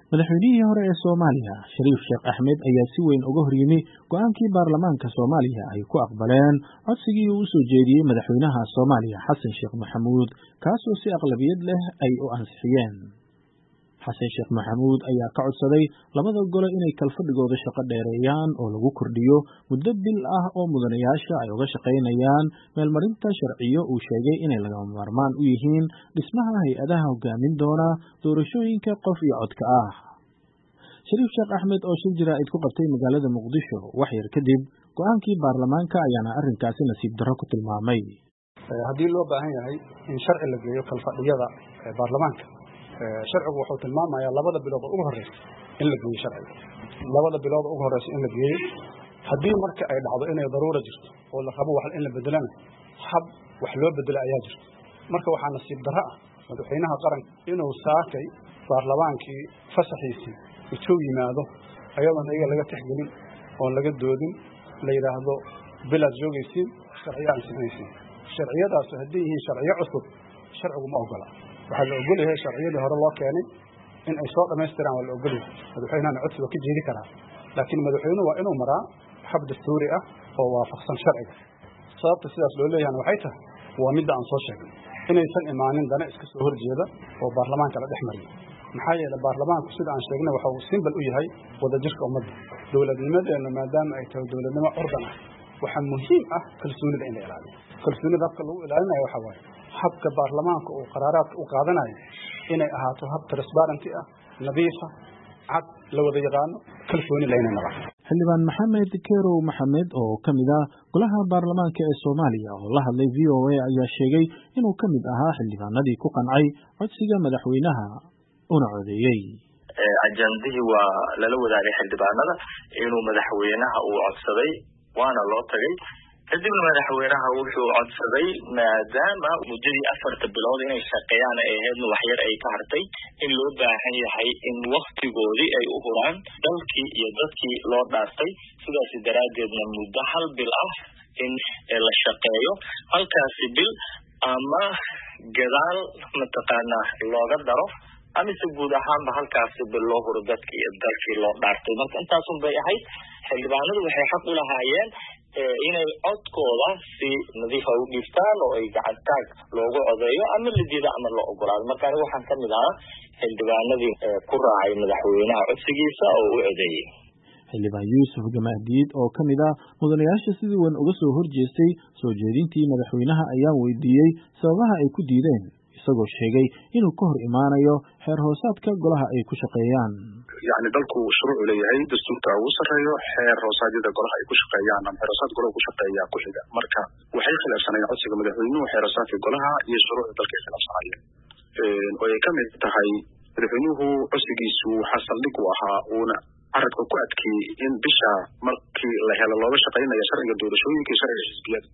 madaxweynihii hore ee Soomaaliya Shariif Sheekh Axmed ayaa si weyn uga horyimi go'aankii baarlamaanka Soomaaliya ay ku aqbaleen codsigii uu soo jeediyay madaxweynaha Soomaaliya Xasan Sheekh Maxamuud kaasoo si aqlabiyad leh ay u ansixiyeen. Xasan Sheekh Maxamuud ayaa ka codsaday labada gole inay kalfadhigooda shaqo dheereeyaan oo lagu kordhiyo muddo bil ah oo mudanayaasha ay uga shaqaynayaan meelmarinta sharciyo uu sheegay inay lagama maarmaan u yihiin dhismaha hay-adaha hogaamin doona doorashooyinka qof iyo codka ah. Shariif Sheekh Axmed oo shir jaraa'id ku qabtay magaalada Muqdisho wax yar kadib go'aankii baarlamaanka ayaana arrinkaasi nasiib darro ku tilmaamay. Haddii loo baahan yahay in sharci la geeyo kalfadhiyada baarlamaanka sharcigu wuxuu tilmaamayaa labada bilood ugu horeysa in la geeyo sharciga labada bilood ugu horeysa in la geeyo haddii marka ay dhacdo inay daruuro jirto oo la rabo wax in la bedelana hab wax loo bedelo ayaa jirto marka waxaa nasiib darro ah madaxweynaha qaranka inuu saakay baarlamaankii fasaxiisii intuu yimaado ayadoon iyaga laga tixgelin oon laga doodin la yidhaahdo bilaad joogaysiin sharciyo ansixinaysiin sharciyadaas haddii yihiin sharciyo cusub sharcigu ma ogola waxaa la ogol yahay sharciyadii hore loo keenay in ay soo dhammaystiraan waa la ogol yahay madaxweynahana codsi waa ka jeedi karaa laakiin madaxweynuhu waa inuu maraa hab dastuuri ah oo waafaqsan sharciga sababta sidaas loo leeyahayna waxay tahay waa midda aan soo sheegnay inaysan imaanin dana iska soo horjeeda oo baarlamaanka la dhex mariyo maxaa yeelay baarlamaanku sida aan sheegnay waxa uu simbol u yahay wadajirka ummadda dowladnimadeena maadaama ay tahay dowladnimo curdan ah waxaa muhiim ah kalsoonida in la ilaaliyo kalsoonida habka lagu ilaalinayo waxa waaye habka baarlamaanka uu qaraaraadka u qaadanayo inay ahaato hab transparency ah nadiif ah cad la wada yaqaano kalsooni lehna nabad xildhibaan maxamed kerow maxamed oo ka mid ah golaha baarlamaanka ee Soomaaliya oo la hadlay VOA ayaa sheegay inuu ka mid ahaa xildhibaanadii ku qancay codsiga madaxweynaha una codeeyay ajandihii waa lala wadaagay xildhibaanada inuu madaxweynaha uu codsaday waana loo tagay kadibna madaxweynaha wuxuu codsaday maadaama muddadii 4 bilood inay shaqeeyaan ay ahaydna waxyar ay ka hartay in loo baahan yahay in waqtigoodii ay u huraan dalkii iyo dadkii loo dhaartay sidaas daraadeedna muddo 1 bil ah in la shaqeeyo halkaasi bil ama gadaal mataqaana looga daro ama si guud ahaanba halkaasi bil loo huro dadkii iyo dalkii loo dhaartay marka intaas un bay ahayd xildhibaanadu waxay xaq u lahaayeen inay codkooda si nadiif ah u dhigtaan oo ay gacantaag loogu codeeyo ama la diido ama la ogolaado marka aniga waxaan ka mid ahaa xildhibaanadii ku raacay madaxweynaha codsigiisa oo u codeeyay xildhibaan Yuusuf Gamaadiid oo ka mid ah mudanayaasha sidii weyn uga soo horjeestay soo jeedintii madaxweynaha ayaan weydiiyey sababaha ay ku diideen isagoo sheegay inuu ka hor imaanayo xeer hoosaadka golaha ay ku shaqeeyaan يعني dalku shuruuc leeyahay dastuurka uu sareeyo xeer hoosaadida golaha ay ku shaqeeyaan ama xeer hoosaad golaha ku shaqeeya ku xiga marka waxay khilaafsanayeen codsiga madaxweynuhu xeer hoosaadka golaha iyo shuruucda dalka ay khilaafsanayeen oo ay ka mid tahay madaxweynuhu codsigiisu xasaldhig u ahaa uuna aradka ku adkay in bisha markii la helo looga shaqeynayo sharciga doorashooyinka sharciga xisbiyada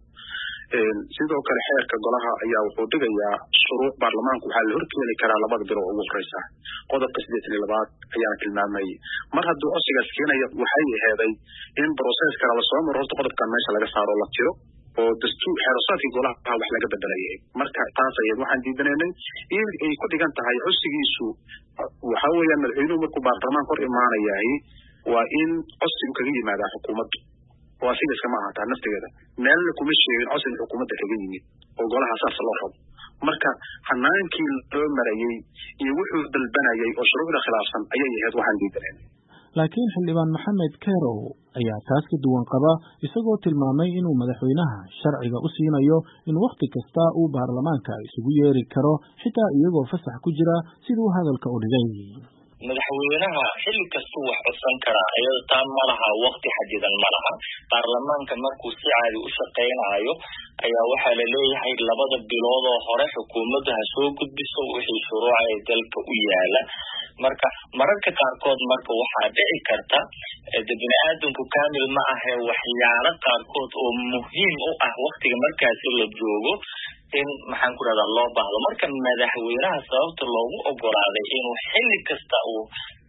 sidoo kale xeerka golaha ayaa wuxuu dhigayaa shuruuc baarlamaanku waxaa la horkeeni karaa labada bilo ugu horeysa qodobka 82 ayaa tilmaamay mar hadduu codsigaas keenayo waxay aheeday in process kala la soo maro horta qodobkan meesha laga saaro la tiro oo dastuur xeerasaadkii golaha wax laga bedelayay marka taas ayay waxaan diidanaynay in ay ku dhigan tahay codsigiisu waxa weeyaan madaxweynuhu markuu baarlamaanka hor imaanayahay waa in codsigu kaga yimaada xukuumadda waa sidaas kama ahaataa naftigeeda meelna kuma sheegin codsiga xukuumadda kaga yimid oo golaha saas loo rabo marka hanaankii loo marayay iyo wuxuu dalbanayay oo shuruucda khilaafsan ayay ahayd waxaan diidanaynay laakiin xildhibaan maxamed kerow ayaa taas ka duwan qaba isagoo tilmaamay inuu madaxweynaha sharciga u siinayo in waqti kasta uu baarlamaanka isugu yeeri karo xitaa iyagoo fasax ku jira siduu hadalka u dhigay madaxweynaha xilli kasta wax codsan karaa iyada taan ma laha waqti xadidan ma laha baarlamaanka markuu si caadi u shaqeynayo ayaa waxaa la leeyahay labada bilood oo hore xukuumadda ha soo gudbiso wixii shuruuc ay dalka u yaala marka mararka qaarkood marka waxaa dhici karta bini aadamku kaamil ma ahe waxyaalo qaarkood oo muhiim u ah waqtiga markaasi la joogo in maxaan ku radaa loo baahdo marka madaxweynaha sababta loogu ogolaaday inuu xilli kasta uu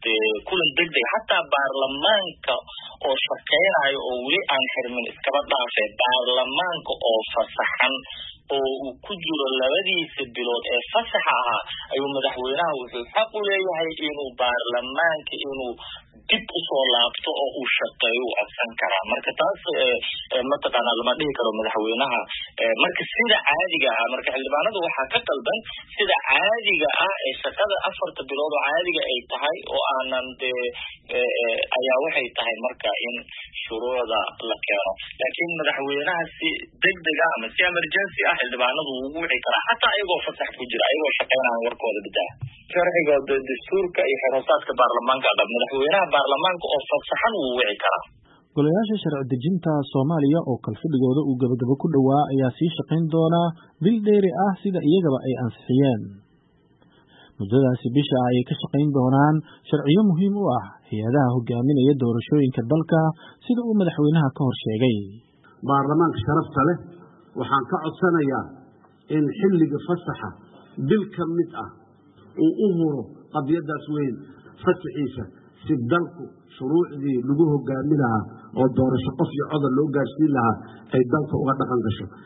kulan degdeg hataa baarlamaanka oo shaqeynayo oo weli aan xirmin iskaba dhaafay baarlamaanka oo fasaxan oo uu ku jiro labadiisa bilood ee fasaxa ahaa ayuu madaxweynaha wuxuu xaq u leeyahay inuu baarlamaanka inuu dib usoo laabto oo uu shaqeeyo u codsan karaa marka taas mataqaanaa lama dhihi karo madaxweynaha marka sida caadiga ah marka xildhibaanadu waxaa ka qaldan sida caadiga ah ee shaqada 4 bilood oo caadiga ay tahay oo aanan ayaa waxay tahay marka in shuruucda la keeno laakiin madaxweynaha si degdeg ah ama si emergency ah xildhibaanadu ugu wici karaa hataa ayagoo fasax ku jira ayagoo shaqeynaya warkooda bidaa sharciga dastuurka iyo xeeroosaadka baarlamaanka dhab madaxweynaha baarlamaanka oo fasaxan wuu wici karaa golayaasha sharci dejinta Soomaaliya oo kalfadhigooda uu gabagabo ku dhawaa ayaa sii shaqeyn doona bil dheeri ah sida iyagaba ay ansixiyeen muddadaasi bisha ay ka shaqeyn doonaan sharciyo muhiim u ah hay'adaha hogaaminaya doorashooyinka dalka sida uu madaxweynaha ka hor sheegay baarlamaanka sharafta leh waxaan ka codsanayaa in xilliga fasaxa bil ka mid ah uu u huro qadiyadaas weyn fasaxiisa si dalku shuruucdii lagu hogaamin lahaa oo doorasho qof iyo codol loo gaarsiin lahaa ay dalka uga dhaqan gasho